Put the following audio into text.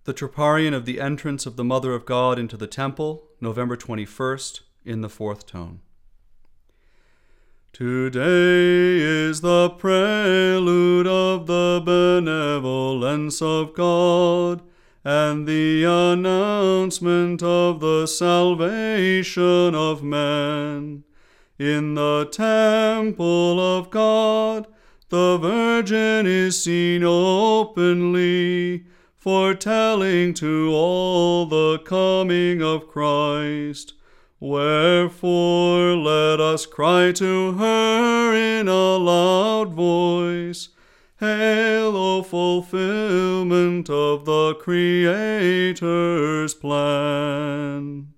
The Troparion of the Entrance of the Mother of God into the Temple, November 21st, in the fourth tone. Today is the prelude of the benevolence of God, and the announcement of the salvation of men. In the temple of God, the Virgin is seen openly, foretelling to all the coming of Christ. Wherefore let us cry to her in a loud voice, Hail, O fulfillment of the Creator's plan!